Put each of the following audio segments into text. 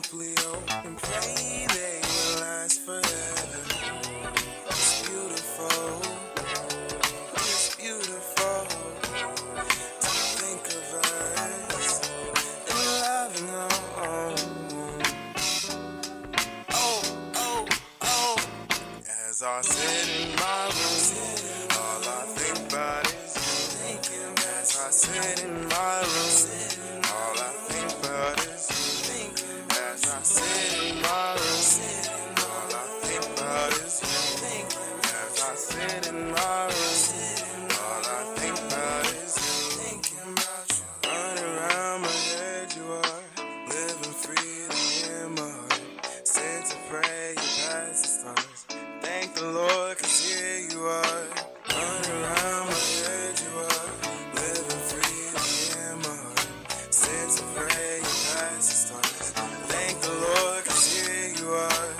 simply hope and pray they will last forever. It's beautiful. It's beautiful to think of us and loving on. Oh. As I sit in my room, all I think about is you. As I sit in my room, all I think about is you. As I sit in my room, all I think about is you. As I sit in my room, all I think about is you. Running around my head, you are living freely in my heart. Sent to pray, you pass the stars. Thank the Lord, 'cause here you are. Running around my head, you are living freely in my heart. Sent to pray, you pass the stars. Thank the Lord, 'cause here you are.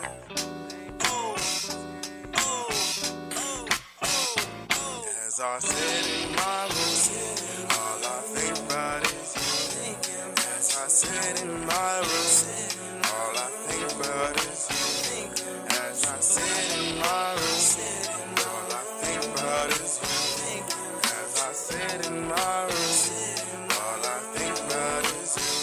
As I sit in my room, all I think about is you. As I sit in my room, all I think about is you. As I sit in my room, all I think about is you. As I sit in my room, all I think about is you.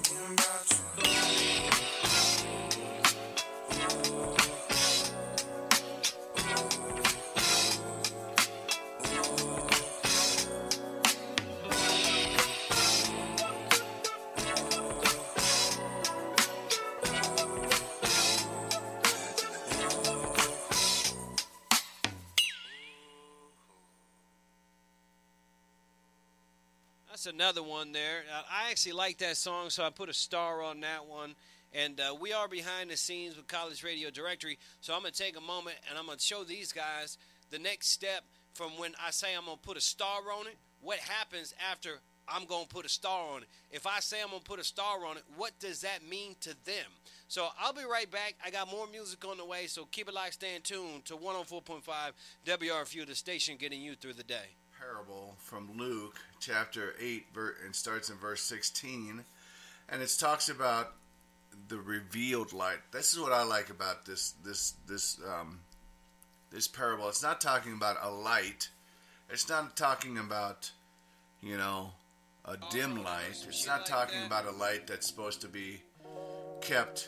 That's another one there. I actually like that song, so I put a star on that one. And we are behind the scenes with College Radio Directory, so I'm going to take a moment and I'm going to show these guys the next step from when I say I'm going to put a star on it, what happens after I'm going to put a star on it. If I say I'm going to put a star on it, what does that mean to them? So I'll be right back. I got more music on the way, so keep it locked, stay tuned to 104.5 WRFU, the station getting you through the day. Parable from Luke chapter 8 and starts in verse 16, and it talks about the revealed light. This is what I like about this parable. It's not talking about a light. It's not talking about, a dim light. It's not talking about a light that's supposed to be kept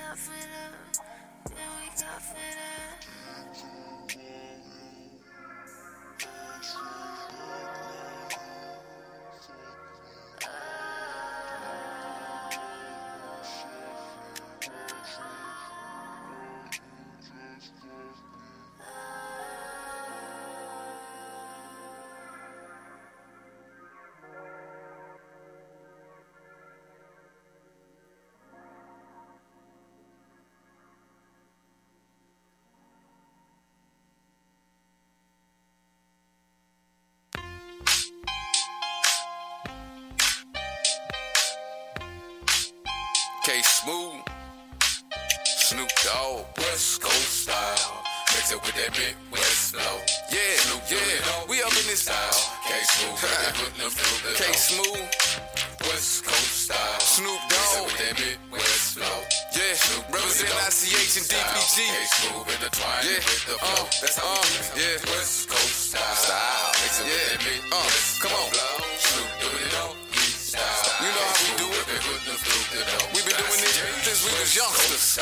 K-Smooth, Snoop Dogg, West Coast style, mix it with that Midwest flow. Yeah, Snoop, yeah, we up in this style. K-Smooth, K-Smooth, West Coast style, Snoop Dogg, with that Midwest flow. Yeah, represent ICH and DPG. K-Smooth intertwined with the flow. That's how we do it. Yeah, West Coast style, mix it with that Midwest come on, Snoop doing it all. You know how we do it. We've been doing this since we was youngsters.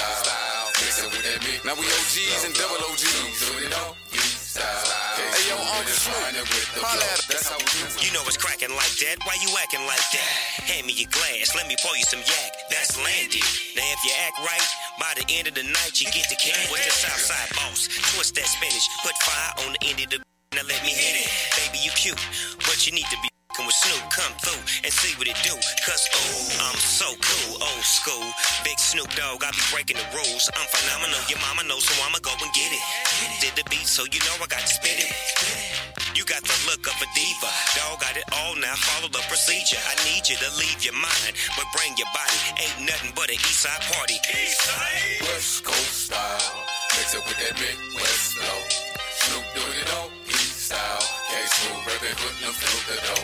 Now we OGs and double OGs. Hey yo, Uncle Snoop, holla at us. That's how we do it. You know it's cracking like that. Why you acting like that? Hand me your glass. Let me pour you some yak. That's Landy. Now if you act right, by the end of the night you get the can with the Southside boss. Twist that spinach. Put fire on the end of the. Now let me hit it. Baby, you cute, but you need to be with Snoop. Come through and see what it do. Cause ooh, I'm so cool, old school. Big Snoop Dogg, I be breaking the rules. I'm phenomenal, your mama knows, so I'ma go and get it. Did the beat, so you know I got to spit it. You got the look of a diva. Dog got it all now, follow the procedure. I need you to leave your mind, but bring your body. Ain't nothing but an Eastside party. Eastside, West Coast style, mix it with that Midwest flow. Snoop doing it all, East style. K-Smooth, rapping, putting them through the dough.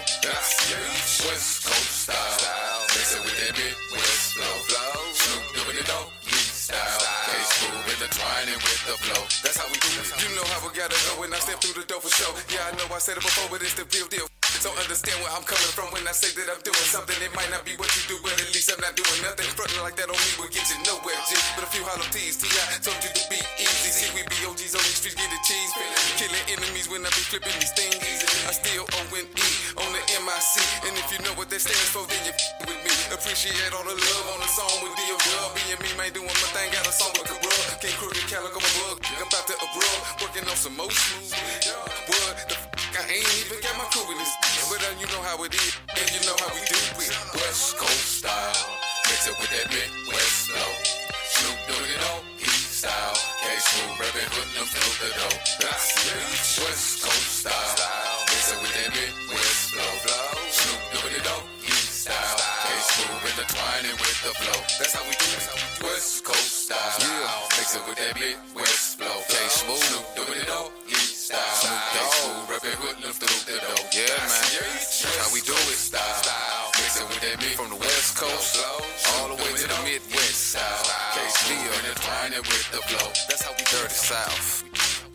West Coast style, mix it with that Midwest flow. Snoop doing it all, East style. K-Smooth intertwining with the flow. That's how we do it. You know how we gotta go when I step through the door for sure. Yeah, I know I said it before, but it's the real deal. So understand where I'm coming from when I say that I'm doing something. It might not be what you do, but at least I'm not doing nothing. Frontin' like that on me will get you nowhere, G. But a few hollow T's, T.I. told you to be easy. See, we be OGs on these streets, get the cheese. Killing enemies when I be flipping these things. I still O-N-E on the M-I-C. And if you know what that stands for, then you with me. Appreciate all the love on the song with D.O.W. Me and me, man, doing my thing. Got a song with Corrupt. Can't crooked calico, my bug. I'm about to abroad, working on some more smooth. What the I ain't even got my crew in this. But you know how it is, and you know how we do it. West Coast style, mix it with that Midwest flow. Snoop doing it all, East style. K-Smooth, rapping, putting them through the dough. West Coast style, mix it with that Midwest flow. Snoop doing it all, East style. K-Smooth, intertwining with the flow. That's how we do it. West Coast style, yeah. Mix it with that Midwest flow. K-Smooth, Snoop doing it all, East style. K-Smooth, rapping, putting them through the dough. Yeah, man. That's how we do it. Style. Mix it with that beat from the West Coast all the way to the Midwest. K-Smooth intertwining with the flow. That's how we dirty South.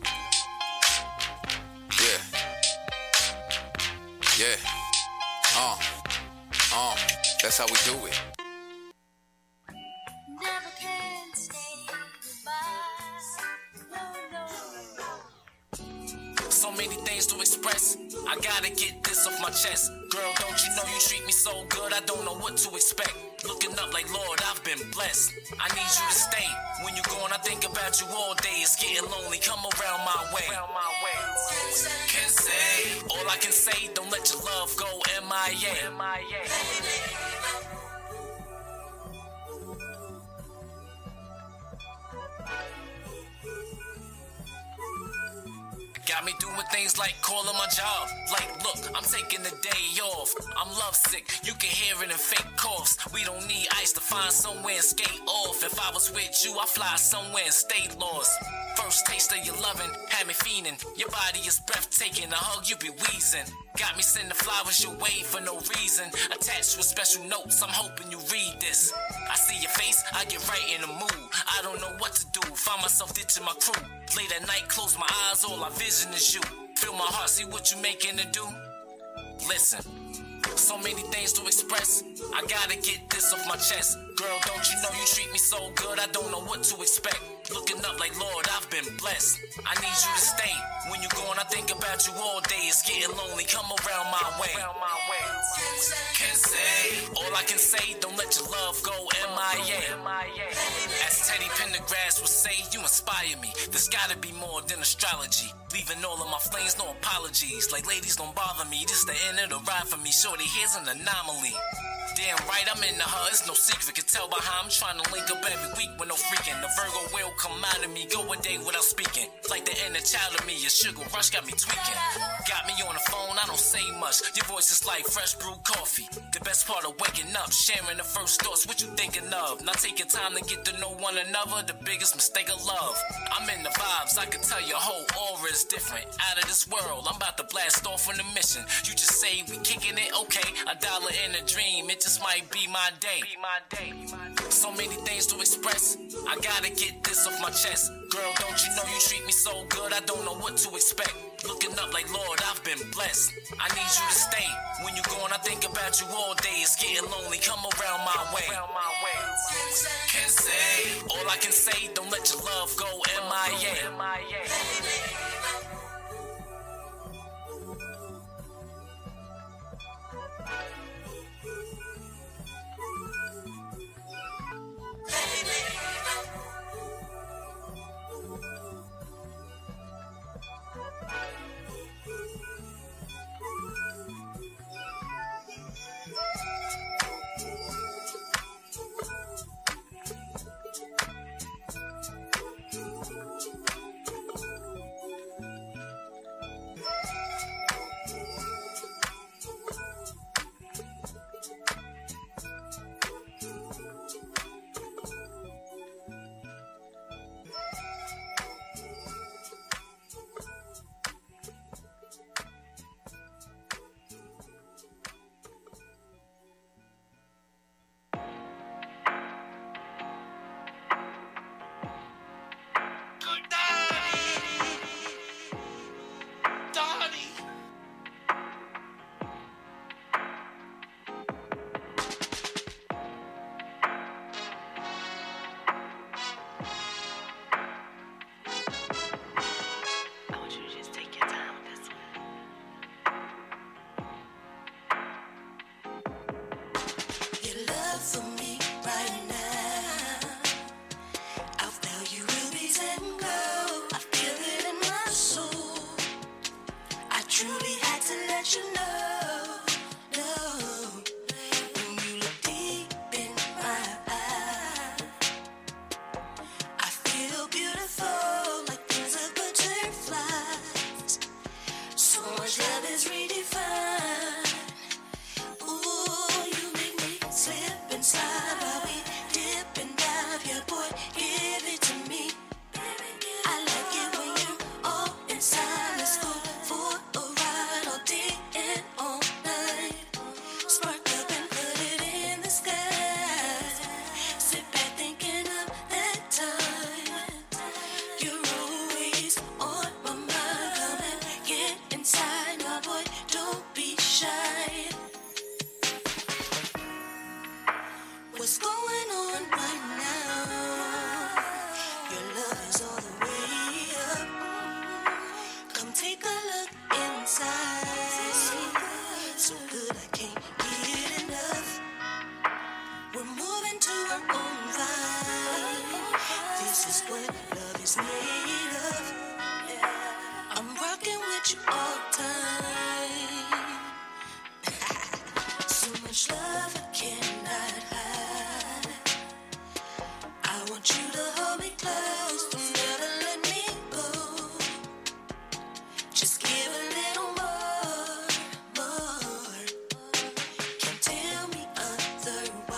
Yeah. Yeah. That's how we do it. Never can say goodbye. So many things to express. I gotta get this off my chest. Girl, don't you know you treat me so good? I don't know what to expect. Looking up like, Lord, I've been blessed. I need you to stay. When you're gone, I think about you all day. It's getting lonely. Come around my way. Can say all I can say. Don't let your love go MIA. Got me doing things like calling my job. Like, look, I'm taking the day off. I'm lovesick, you can hear it in fake coughs. We don't need ice to find somewhere and skate off. If I was with you, I'd fly somewhere and stay lost. First taste of your loving had me fiending. Your body is breathtaking, a hug you be wheezing. Got me sending flowers your way for no reason. Attached with special notes, I'm hoping you read this. I see your face, I get right in the mood. I don't know what to do, find myself ditching my crew. Late at night, close my eyes, all I vision is you. Feel my heart, see what you making to do. Listen, So many things to express. I gotta get this off my chest. Girl, don't you know you treat me so good? I don't know what to expect. Looking up like, Lord, I've been blessed. I need you to stay. When you're gone, I think about you all day. It's getting lonely. Come around my way. Can't say all I can say. Don't let your love go MIA. As Teddy Pendergrass would say, you inspire me. There's gotta be more than astrology. Leaving all of my flames, no apologies. Like ladies don't bother me. This the end of the ride for me. Shorty, here's an anomaly. Damn right, I'm into her, it's no secret. Can tell by how I'm trying to link up every week with no freaking. The Virgo will come out of me, go a day without speaking. Like the inner child of me, your sugar rush got me tweaking. Got me on the phone, I don't say much. Your voice is like fresh brewed coffee. The best part of waking up, sharing the first thoughts, what you thinking of. Not taking time to get to know one another, the biggest mistake of love. I'm in the vibes, I can tell your whole aura is different. Out of this world, I'm about to blast off on a mission. You just say we kicking it, okay. $1 in a dream, it just might be my day. So many things to express. I gotta get this off my chest. Girl, don't you know you treat me so good? I don't know what to expect. Looking up like, Lord, I've been blessed. I need you to stay. When you're gone, I think about you all day. It's getting lonely. Come around my way. Can't say all I can say. Don't let your love go MIA.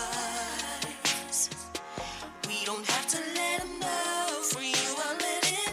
We don't have to let 'em know. For you, I'll let it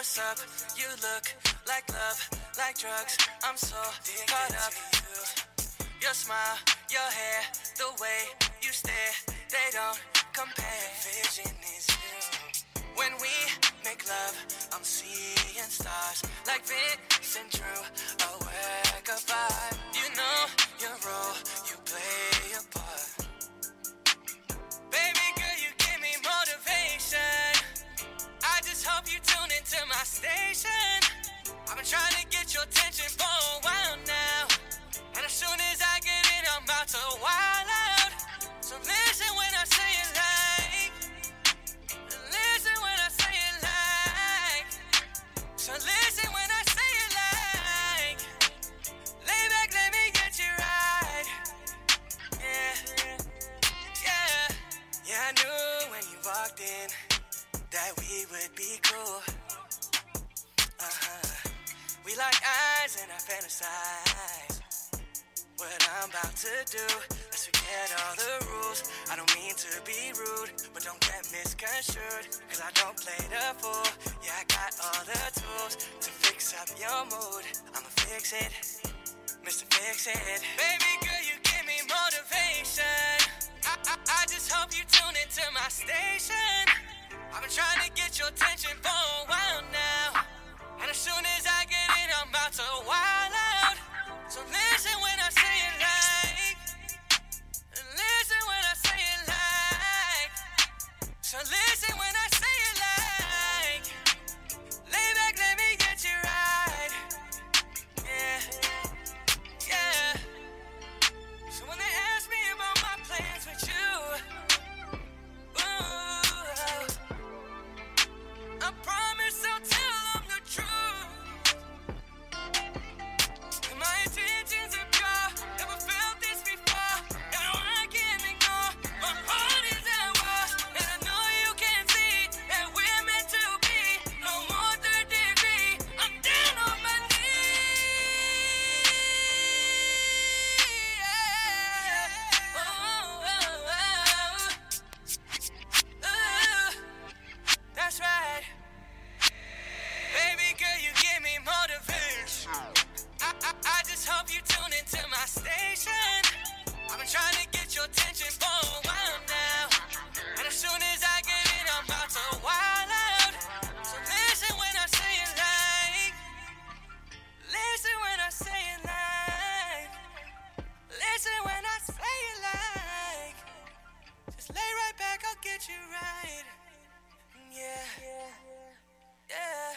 what's up? You look like love, like drugs. I'm so caught up. Your smile, your hair, the way you stare, they don't compare. Vision is you. When we make love, I'm seeing stars like Vincent Drew, a work of art. You know your role, you play a part. Baby girl, you give me motivation. I just hope you tune into my station. I've been trying to get your attention for a while now, and as soon as I get in, I'm about to wild out. So listen when I say it like, listen when I say it like, so listen when I say it like, lay back, let me get you right. Yeah, yeah, yeah, I knew when you walked in that we would be cool. We like eyes and I fantasize what I'm about to do. Let's forget all the rules. I don't mean to be rude, but don't get misconstrued, cause I don't play the fool. Yeah, I got all the tools to fix up your mood. I'ma fix it, Mr. Fix It. Baby girl, you give me motivation. I just hope you tune into my station. I've been trying to get your attention for a while now, and as soon as I get in, I'm about to wild out. So listen when I say it like, listen when I say it like, so listen when I say it like, lay back, let me get you right. Yeah, yeah. So when they ask me about my plans with you, ooh, I promise I'll tell them the truth. And my intentions are pure. Never felt this before. And I can't ignore. My heart is at war. And I know you can see that we're meant to be. No more third degree. I'm down on my knees. Yeah. That's right. Baby girl, you give me motivation. I just hope you tune into my station. I've been trying to get your attention for a while now, and as soon as I get in, I'm about to wild out. So listen when I say it like, listen when I say it like, listen when I say it like, just lay right back, I'll get you right. Yeah, yeah.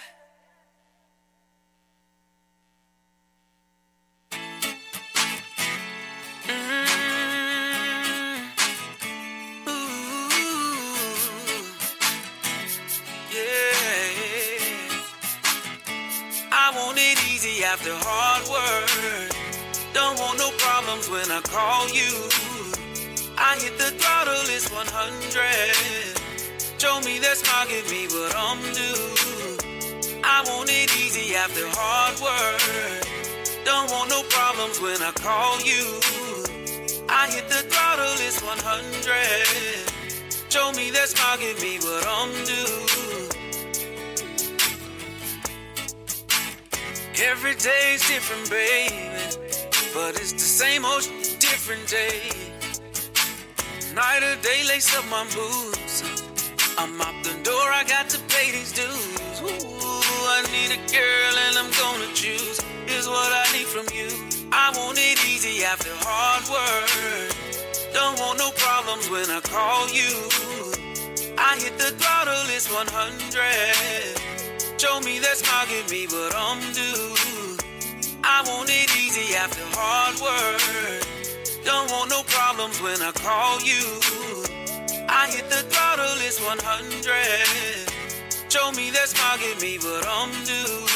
I want it easy after hard work. Don't want no problems when I call you. I hit the throttle, it's 100. Show me that smile, give me what I'm due. I want it easy after hard work. Don't want no problems when I call you. I hit the throttle, it's 100. Show me that smile, give me what I'm due. Every day's different, baby, but it's the same old different day. Night or day, lace up my boots. I'm out the door, I got to pay these dues. Ooh, I need a girl and I'm gonna choose. Here's what I need from you. I want it easy after hard work. Don't want no problems when I call you. I hit the throttle, it's 100. Show me that smile, give me what I'm due. I want it easy after hard work. Don't want no problems when I call you. I hit the throttle, it's 100. Show me that smile, give me what I'm due.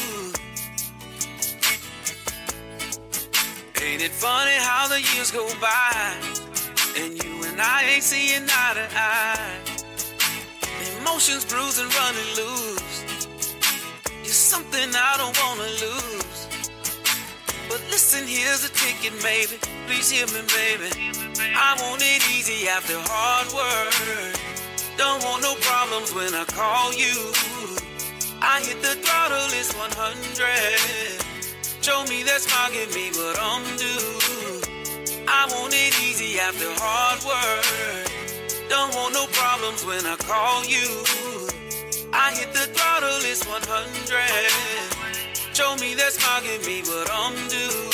Ain't it funny how the years go by, and you and I ain't seeing eye to eye. Emotions bruising, running loose. You're something I don't wanna lose. But listen, here's a ticket, maybe. Please hear me, baby. I want it easy after hard work. Don't want no problems when I call you. I hit the throttle, it's 100. Show me that smile, give me what I'm due. I want it easy after hard work. Don't want no problems when I call you. I hit the throttle, it's 100. Show me that smile, give me what I'm due.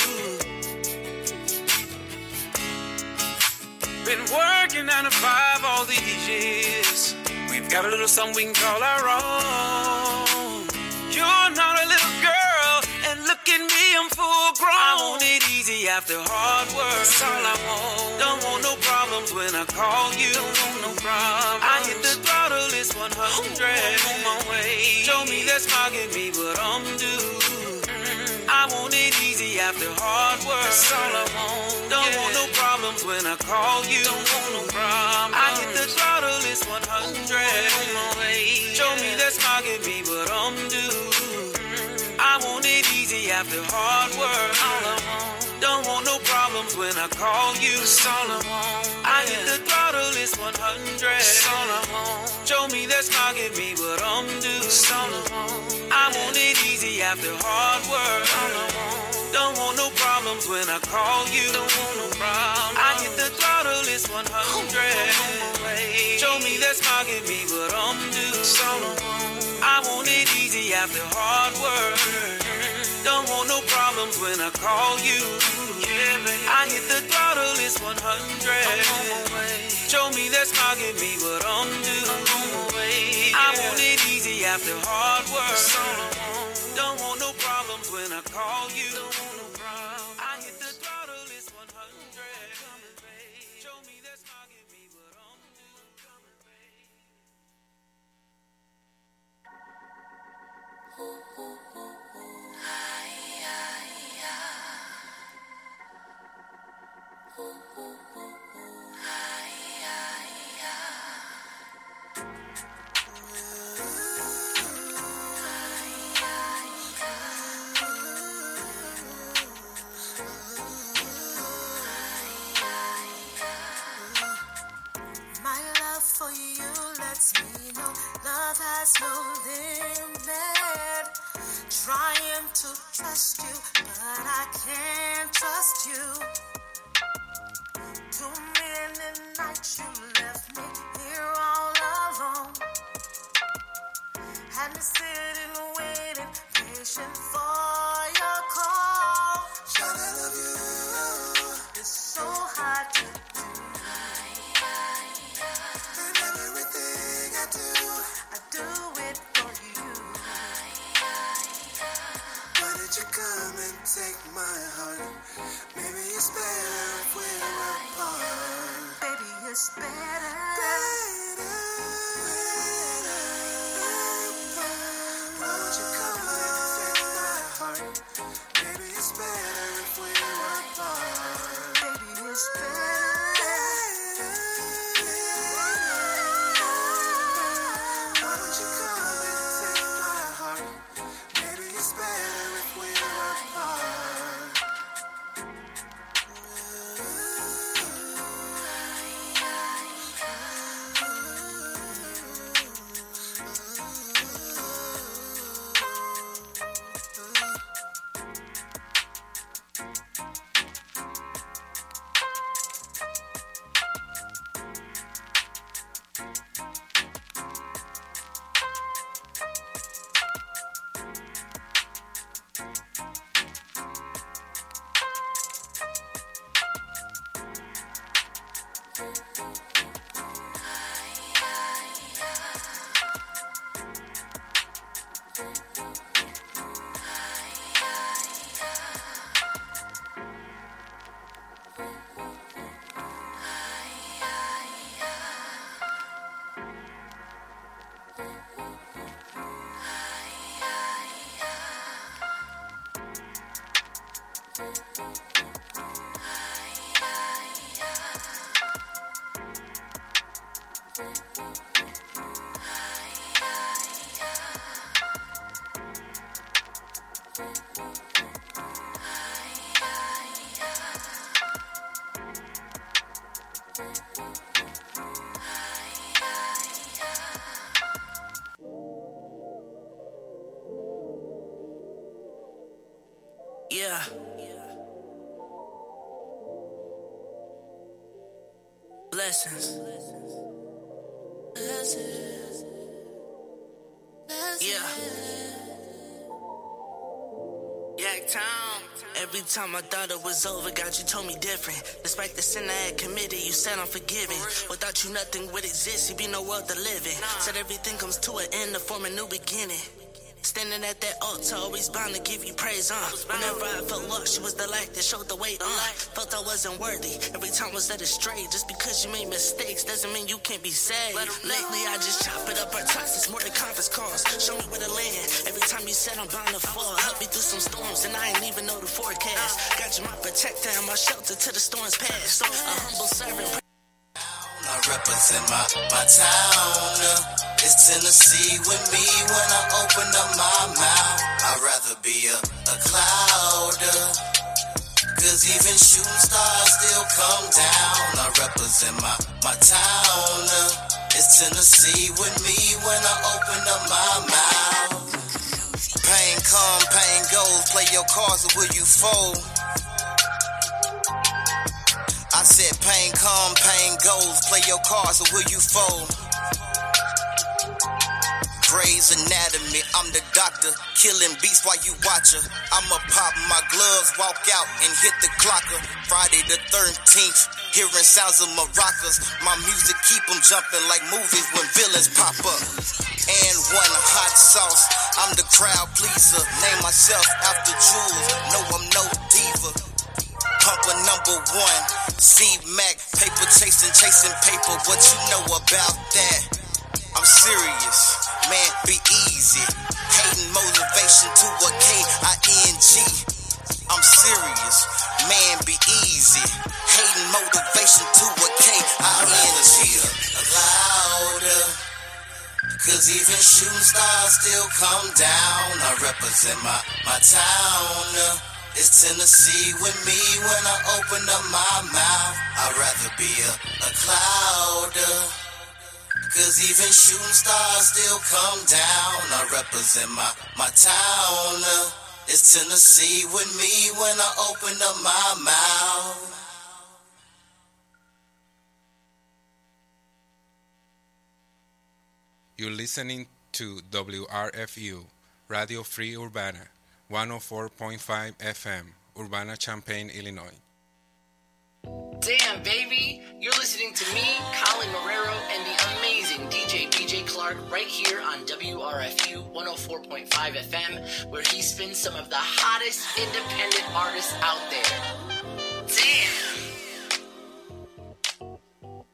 Been working 9 to 5 all these years. We've got a little something we can call our own. You're not a little girl, and look at me, I'm full grown. I want it easy after hard work. That's all I want. Don't want no problems when I call you. Don't want no problems. I hit the throttle, it's 100. On my way. Show me that smile, give me what I'm due. I want it easy after hard work. That's all I want. Don't want no problems when I call you. Don't want no problems. I hit the throttle, it's 100. On my way. Show me that smile, give me what I'm due. I want it easy after hard work. All I want. Don't want no problems when I call you. That's all I want. I hit the throttle, it's 100. That's all I want. Show me that smile, give me what I'm due. That's all I want. I want it easy after hard work. All I want. Don't want no problems when I call you. Don't want no problems. I hit the throttle, it's 100. Show me that smile, give me what I'm due. That's all I want. I want it easy after hard work. Don't want no problems when I call you. Yeah, baby. I hit the throttle, it's 100. Show me that smile, give me what I'm due. I want it easy after hard work. Don't want no problems when I call you. I hit the throttle, it's 100. Show me that smile, give me what I'm My love for you lets me know love has no limit. Trying to trust you, but I can't trust you. Too many nights you left me here all alone. Had me sitting, waiting, patient for your call. Child, I love you. It's so hard to do. And everything I do it for you. Why did you come and take my heart? Maybe it's better if we're apart. Baby, it's better. Why don't you come and take my heart? Maybe it's better if we're apart. Baby, it's better. Why don't you come and take my heart? Maybe it's better if we're apart. Blessings. Yeah. Yak Town. Every time I thought it was over, God, you told me different. Despite the sin I had committed, you said I'm forgiven. Without you, nothing would exist. You'd be no world to live in. Said everything comes to an end to form a new beginning. Standing at that altar, always bound to give you praise, Whenever I felt lost, she was the light that showed the way, Felt I wasn't worthy, every time was led astray. Just because you made mistakes doesn't mean you can't be saved. Lately, I just chop it up our ties, it's more than conference calls. Show me where to land, every time you said I'm bound to fall. Help me through some storms, and I ain't even know the forecast. Got you my protector and my shelter till the storms pass. A humble servant. I represent my town. It's Tennessee with me when I open up my mouth. I'd rather be a cloud. Cause even shooting stars still come down. I represent my town. It's Tennessee with me when I open up my mouth. Pain come, pain goes. Play your cards or will you fold? I said pain come, pain goes. Play your cards or will you fold? Grey's Anatomy, I'm the doctor. Killing beats while you watch her. I'ma pop my gloves, walk out and hit the clocker. Friday the 13th, hearing sounds of maracas. My music keep them jumping like movies when villains pop up. And one hot sauce, I'm the crowd pleaser. Name myself after Jules, no I'm no diva. Pumper number one, C-Mac, paper chasing paper. What you know about that? I'm serious, man, be easy. Hating motivation to a K-I-N-G. I'm serious, man, be easy. Hating motivation to a K-I-N-G. Louder, cause even shooting stars still come down. I represent my town. It's Tennessee with me when I open up my mouth. I'd rather be a cloud. Cause even shooting stars still come down. I represent my town. It's Tennessee with me when I open up my mouth. You're listening to WRFU, Radio Free Urbana, 104.5 FM, Urbana-Champaign, Illinois. Damn, baby! You're listening to me, Colin Marrero, and the amazing DJ BJ Clark right here on WRFU 104.5 FM, where he spins some of the hottest independent artists out there.